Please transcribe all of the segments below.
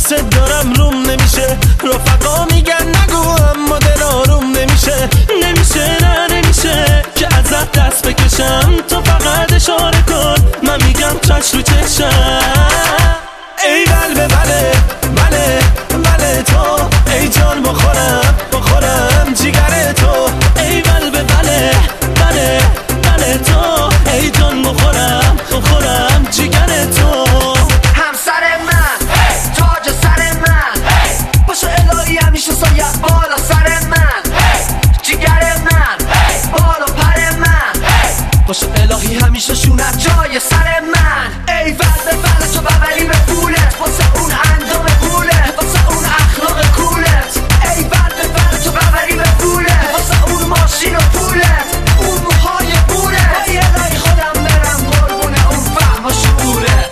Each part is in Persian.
دوست دارم روم نمیشه، رفقا میگن نگو اما دل آروم نمیشه. نمیشه نه نمیشه که ازت دست بکشم، تو فقط اشاره کن من میگم چش رو چشم. ای بله بله بله بله تو، ای جان بخورم جیگر تو. ای بله بله بله بله تو، ای جان بخورم جیگر تو. همسر من تاج سر من، باشو الهی همیشه سایه بالا سر من. جیگر من بالا پر من، باشو الهی همیشه شونت جای سر من. ای بله بله تو ببری به پولت، واسه اون اندام پولت، واسه اون اخلاق کولت. ای بله بله تو ببری به پولت، واسه اون ماشین و پولت، اون موهای پولت. ای الهی خودم برم قربونه اون فهم و شعورت.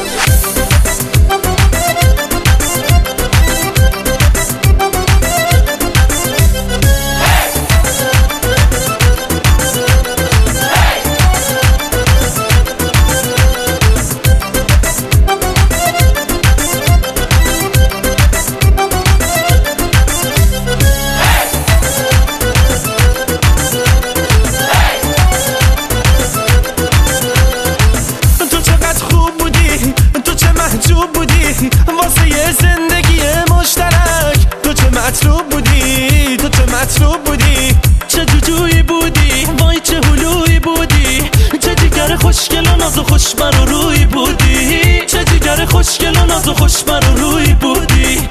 واسه یه زندگی مشترک تو چه مطلوب بودی، تو چه مطلوب بودی. چه جوجویی بودی، وای چه هلویی بودی. چه جیگر خوشگل و ناز و خوشبر و روی بودی. چه جیگر خوشگل و ناز و خوشبر و روی بودی.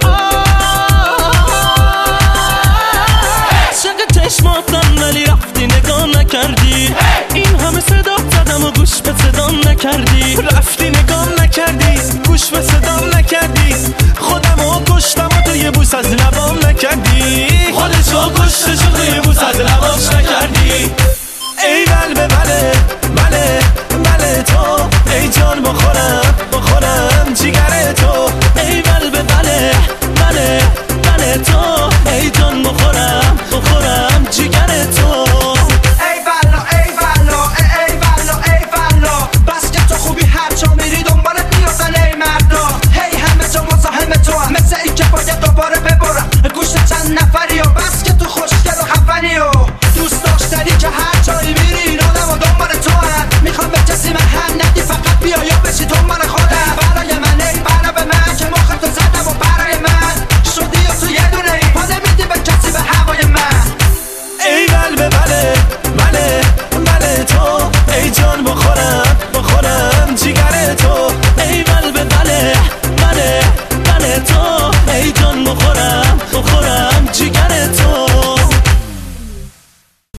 شق چشماتم ولی رفتی نگاه نکردی. این همه صدا زدم و گوش به صدام نکردی. رفتی نگاه نکردی، گوش به صدام نکردی.